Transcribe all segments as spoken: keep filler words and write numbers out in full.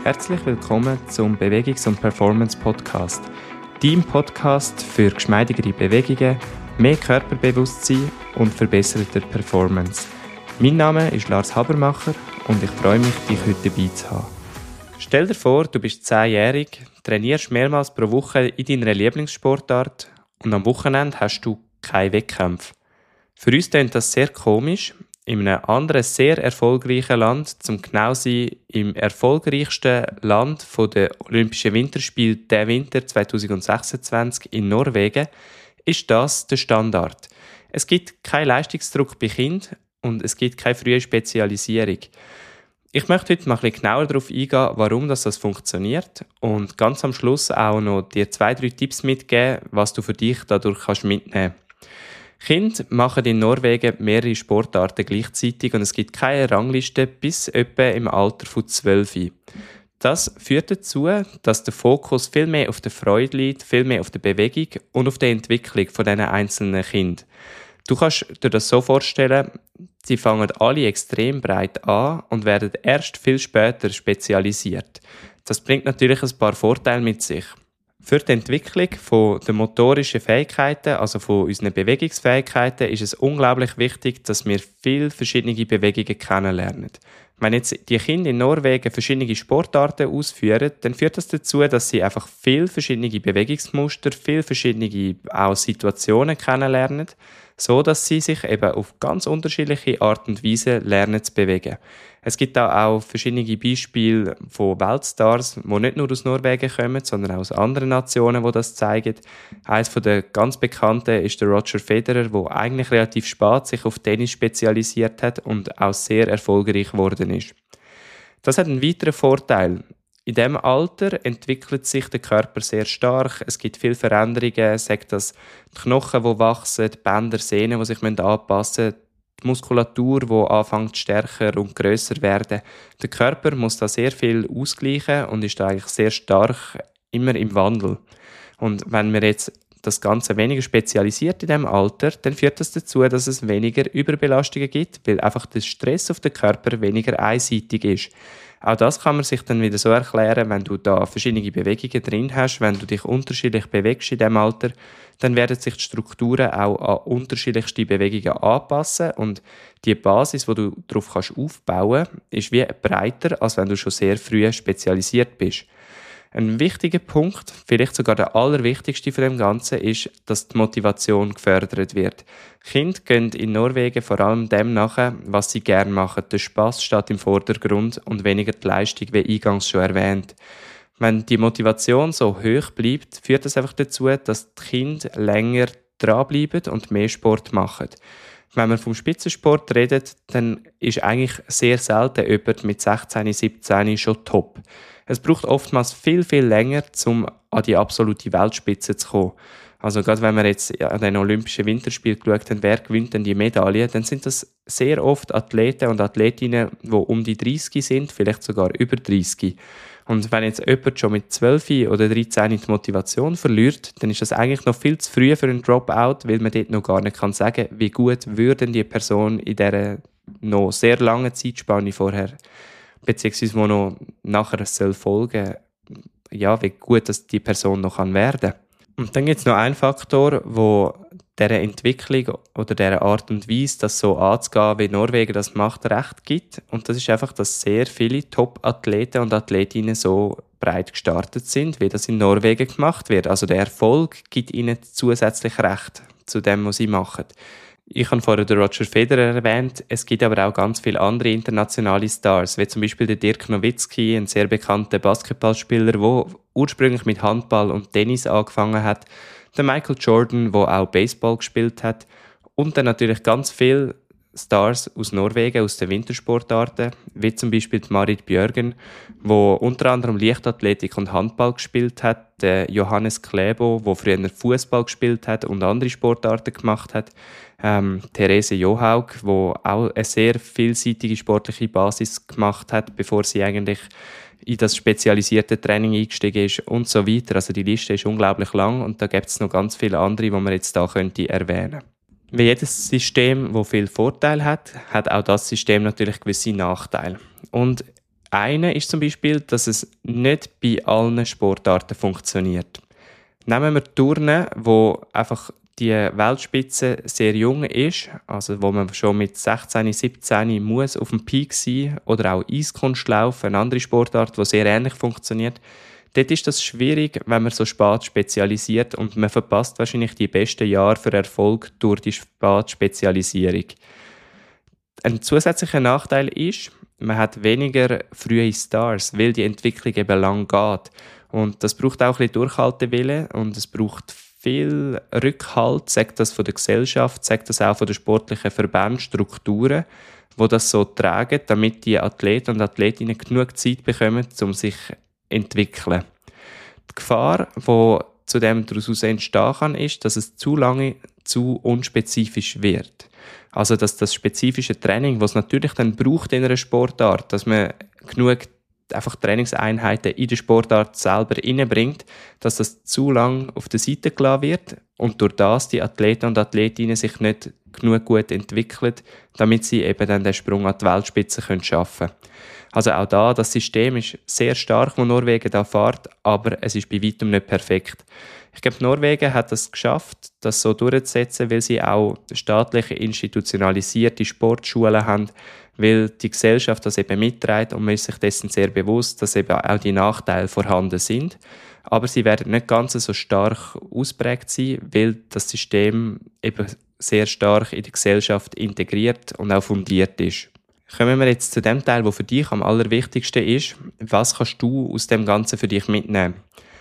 Herzlich willkommen zum Bewegungs- und Performance-Podcast. Dein Podcast für geschmeidigere Bewegungen, mehr Körperbewusstsein und verbesserte Performance. Mein Name ist Lars Habermacher und ich freue mich, dich heute dabei zu haben. Stell dir vor, du bist zehnjährig, trainierst mehrmals pro Woche in deiner Lieblingssportart und am Wochenende hast du keine Wettkämpfe. Für uns klingt das sehr komisch. In einem anderen sehr erfolgreichen Land, zum genau sein, im erfolgreichsten Land der Olympischen Winterspiele diesen Winter zwanzig sechsundzwanzig in Norwegen, ist das der Standard. Es gibt keinen Leistungsdruck bei Kindern und es gibt keine frühe Spezialisierung. Ich möchte heute mal ein bisschen genauer darauf eingehen, warum das, das funktioniert und ganz am Schluss auch noch dir zwei, drei Tipps mitgeben, was du für dich dadurch kannst mitnehmen kannst. Kinder machen in Norwegen mehrere Sportarten gleichzeitig und es gibt keine Rangliste bis etwa im Alter von zwölf. Das führt dazu, dass der Fokus viel mehr auf der Freude liegt, viel mehr auf der Bewegung und auf der Entwicklung von diesen einzelnen Kindern. Du kannst dir das so vorstellen, sie fangen alle extrem breit an und werden erst viel später spezialisiert. Das bringt natürlich ein paar Vorteile mit sich. Für die Entwicklung von der motorischen Fähigkeiten, also von unseren Bewegungsfähigkeiten, ist es unglaublich wichtig, dass wir viele verschiedene Bewegungen kennenlernen. Wenn jetzt die Kinder in Norwegen verschiedene Sportarten ausführen, dann führt das dazu, dass sie einfach viele verschiedene Bewegungsmuster, viele verschiedene auch Situationen kennenlernen, so dass sie sich eben auf ganz unterschiedliche Art und Weise lernen zu bewegen. Es gibt da auch verschiedene Beispiele von Weltstars, die nicht nur aus Norwegen kommen, sondern auch aus anderen Nationen, die das zeigen. Eines der ganz bekannten ist der Roger Federer, der eigentlich relativ spät sich auf Tennis spezialisiert hat und auch sehr erfolgreich geworden ist. Das hat einen weiteren Vorteil. In diesem Alter entwickelt sich der Körper sehr stark. Es gibt viele Veränderungen, sagt das die Knochen, die wachsen, die Bänder, Sehnen, die sich anpassen müssen, die Muskulatur, die anfängt stärker und grösser werden. Der Körper muss da sehr viel ausgleichen und ist da eigentlich sehr stark immer im Wandel. Und wenn wir jetzt das Ganze weniger spezialisiert in diesem Alter, dann führt das dazu, dass es weniger Überbelastungen gibt, weil einfach der Stress auf den Körper weniger einseitig ist. Auch das kann man sich dann wieder so erklären, wenn du da verschiedene Bewegungen drin hast, wenn du dich unterschiedlich bewegst in diesem Alter, dann werden sich die Strukturen auch an unterschiedlichste Bewegungen anpassen und die Basis, die du darauf kannst aufbauen kannst, ist wie breiter, als wenn du schon sehr früh spezialisiert bist. Ein wichtiger Punkt, vielleicht sogar der allerwichtigste von dem Ganzen, ist, dass die Motivation gefördert wird. Kinder gehen in Norwegen vor allem dem nach, was sie gerne machen. Der Spass steht im Vordergrund und weniger die Leistung, wie eingangs schon erwähnt. Wenn die Motivation so hoch bleibt, führt das einfach dazu, dass die Kinder länger dranbleiben und mehr Sport machen. Wenn man vom Spitzensport redet, dann ist eigentlich sehr selten jemand mit sechzehn, siebzehn schon top. Es braucht oftmals viel, viel länger, um an die absolute Weltspitze zu kommen. Also gerade wenn wir jetzt an den Olympischen Winterspielen geschaut haben, wer gewinnt denn die Medaille, dann sind das sehr oft Athleten und Athletinnen, die um die dreißig sind, vielleicht sogar über dreißig. Und wenn jetzt jemand schon mit zwölf oder dreizehn die Motivation verliert, dann ist das eigentlich noch viel zu früh für einen Dropout, weil man dort noch gar nicht kann sagen, wie gut würde die Person in dieser noch sehr langen Zeitspanne vorher, beziehungsweise wo noch nachher soll folgen, ja, wie gut dass die Person noch werden kann. Und dann gibt es noch einen Faktor, wo dieser Entwicklung oder dieser Art und Weise, das so anzugehen, wie Norwegen das macht, recht gibt. Und das ist einfach, dass sehr viele Top-Athleten und Athletinnen so breit gestartet sind, wie das in Norwegen gemacht wird. Also der Erfolg gibt ihnen zusätzlich Recht zu dem, was sie machen. Ich habe vorher den Roger Federer erwähnt. Es gibt aber auch ganz viele andere internationale Stars, wie zum Beispiel der Dirk Nowitzki, ein sehr bekannter Basketballspieler, der ursprünglich mit Handball und Tennis angefangen hat. Der Michael Jordan, der auch Baseball gespielt hat. Und dann natürlich ganz viele Stars aus Norwegen, aus den Wintersportarten, wie zum Beispiel die Marit Bjørgen, wo unter anderem Leichtathletik und Handball gespielt hat, der Johannes Klebo, der früher Fußball gespielt hat und andere Sportarten gemacht hat, ähm, Therese Johaug, die auch eine sehr vielseitige sportliche Basis gemacht hat, bevor sie eigentlich in das spezialisierte Training eingestiegen ist und so weiter. Also die Liste ist unglaublich lang und da gibt es noch ganz viele andere, die man jetzt da könnte erwähnen. Wie jedes System, das viel Vorteile hat, hat auch das System natürlich gewisse Nachteile. Und eine ist zum Beispiel, dass es nicht bei allen Sportarten funktioniert. Nehmen wir Turnen, wo einfach die Weltspitze sehr jung ist, also wo man schon mit sechzehn, siebzehn muss auf dem Peak sein, oder auch Eiskunstlauf, eine andere Sportart, die sehr ähnlich funktioniert. Dort ist das schwierig, wenn man so spät spezialisiert, und man verpasst wahrscheinlich die besten Jahre für Erfolg durch die Spätspezialisierung. Ein zusätzlicher Nachteil ist, man hat weniger frühe Stars, weil die Entwicklung eben lang geht. Und das braucht auch ein bisschen Durchhaltewillen, und es braucht viel Rückhalt, sagt das von der Gesellschaft, sagt das auch von den sportlichen Verbänden, Strukturen, die das so tragen, damit die Athleten und Athletinnen genug Zeit bekommen, um sich zu entwickeln. Die Gefahr, die zudem daraus entstehen kann, ist, dass es zu lange zu unspezifisch wird. Also, dass das spezifische Training, was es natürlich dann braucht in einer Sportart, dass man genug einfach Trainingseinheiten in die Sportart selber reinbringt, dass das zu lang auf der Seite gelassen wird und durch das die Athleten und Athletinnen sich nicht genug gut entwickeln, damit sie eben dann den Sprung an die Weltspitze schaffen können. Also auch da, das System ist sehr stark, das Norwegen da fährt, aber es ist bei weitem nicht perfekt. Ich glaube, Norwegen hat es geschafft, das so durchzusetzen, weil sie auch staatliche institutionalisierte Sportschulen haben, weil die Gesellschaft das eben mitträgt, und man ist sich dessen sehr bewusst, dass eben auch die Nachteile vorhanden sind. Aber sie werden nicht ganz so stark ausprägt sein, weil das System eben sehr stark in die Gesellschaft integriert und auch fundiert ist. Kommen wir jetzt zu dem Teil, der für dich am allerwichtigsten ist. Was kannst du aus dem Ganzen für dich mitnehmen?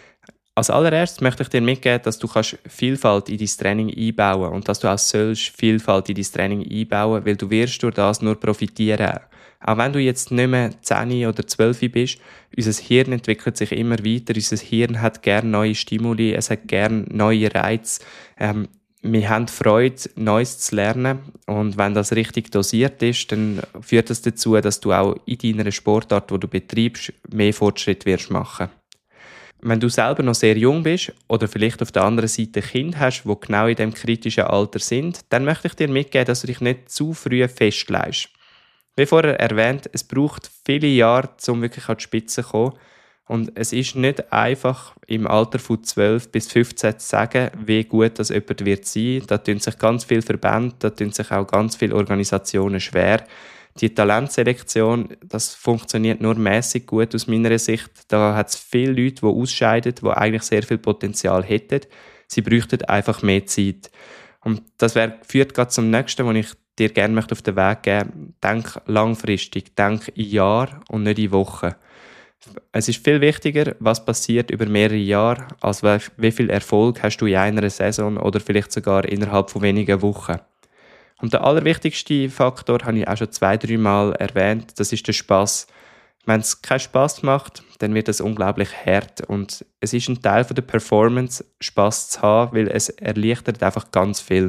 Als allererstes möchte ich dir mitgeben, dass du kannst Vielfalt in dein Training einbauen kannst und dass du auch sollst Vielfalt in dein Training einbauen, weil du wirst durch das nur profitieren. Auch wenn du jetzt nicht mehr zehn oder zwölf bist, unser Hirn entwickelt sich immer weiter, unser Hirn hat gerne neue Stimuli, es hat gerne neue Reize. Ähm, wir haben Freude, Neues zu lernen, und wenn das richtig dosiert ist, dann führt das dazu, dass du auch in deiner Sportart, die du betreibst, mehr Fortschritt wirst machen. Wenn du selber noch sehr jung bist oder vielleicht auf der anderen Seite Kinder hast, die genau in diesem kritischen Alter sind, dann möchte ich dir mitgeben, dass du dich nicht zu früh festlegst. Wie vorher erwähnt, es braucht viele Jahre, um wirklich an die Spitze zu kommen. Und es ist nicht einfach, im Alter von zwölf bis fünfzehn zu sagen, wie gut das jemand wird sein. Da tun sich ganz viele Verbände, da tun sich auch ganz viele Organisationen schwer. Die Talentselektion, das funktioniert nur mäßig gut aus meiner Sicht. Da hat es viele Leute, die ausscheiden, die eigentlich sehr viel Potenzial hätten. Sie bräuchten einfach mehr Zeit. Und das wär, führt gerade zum Nächsten, was ich dir gerne auf den Weg geben möchte. Denk langfristig, denk in Jahren und nicht in Wochen. Es ist viel wichtiger, was passiert über mehrere Jahre, als wie viel Erfolg hast du in einer Saison oder vielleicht sogar innerhalb von wenigen Wochen. Und der allerwichtigste Faktor habe ich auch schon zwei, drei Mal erwähnt, das ist der Spass. Wenn es keinen Spass macht, dann wird es unglaublich hart, und es ist ein Teil von der Performance, Spass zu haben, weil es erleichtert einfach ganz viel.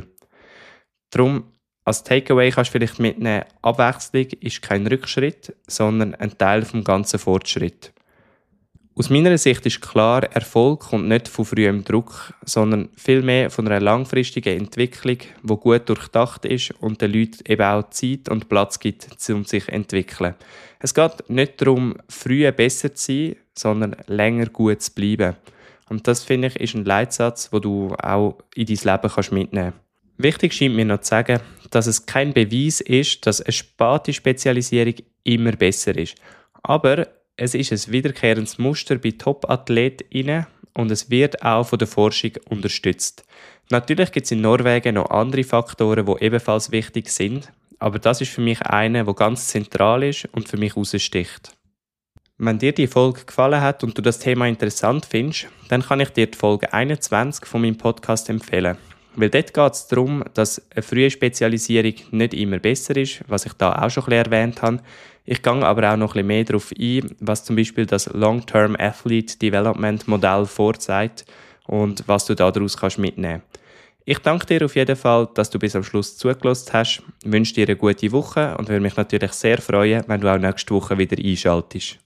Darum, als Takeaway kannst du vielleicht mitnehmen, Abwechslung ist kein Rückschritt, sondern ein Teil vom ganzen Fortschritt. Aus meiner Sicht ist klar, Erfolg kommt nicht von frühem Druck, sondern vielmehr von einer langfristigen Entwicklung, die gut durchdacht ist und den Leuten eben auch Zeit und Platz gibt, um sich zu entwickeln. Es geht nicht darum, früher besser zu sein, sondern länger gut zu bleiben. Und das, finde ich, ist ein Leitsatz, den du auch in dein Leben kannst mitnehmen kannst. Wichtig scheint mir noch zu sagen, dass es kein Beweis ist, dass eine späte Spezialisierung immer besser ist. Aber es ist ein wiederkehrendes Muster bei Top-AthletInnen, und es wird auch von der Forschung unterstützt. Natürlich gibt es in Norwegen noch andere Faktoren, die ebenfalls wichtig sind, aber das ist für mich einer, der ganz zentral ist und für mich heraussticht. Wenn dir die Folge gefallen hat und du das Thema interessant findest, dann kann ich dir die Folge einundzwanzig von meinem Podcast empfehlen. Weil dort geht es darum, dass eine frühe Spezialisierung nicht immer besser ist, was ich da auch schon ein bisschen erwähnt habe. Ich gehe aber auch noch ein bisschen mehr darauf ein, was zum Beispiel das Long-Term Athlete Development Modell vorsagt und was du daraus kannst mitnehmen kannst. Ich danke dir auf jeden Fall, dass du bis am Schluss zugelassen hast. Ich wünsche dir eine gute Woche und würde mich natürlich sehr freuen, wenn du auch nächste Woche wieder einschaltest.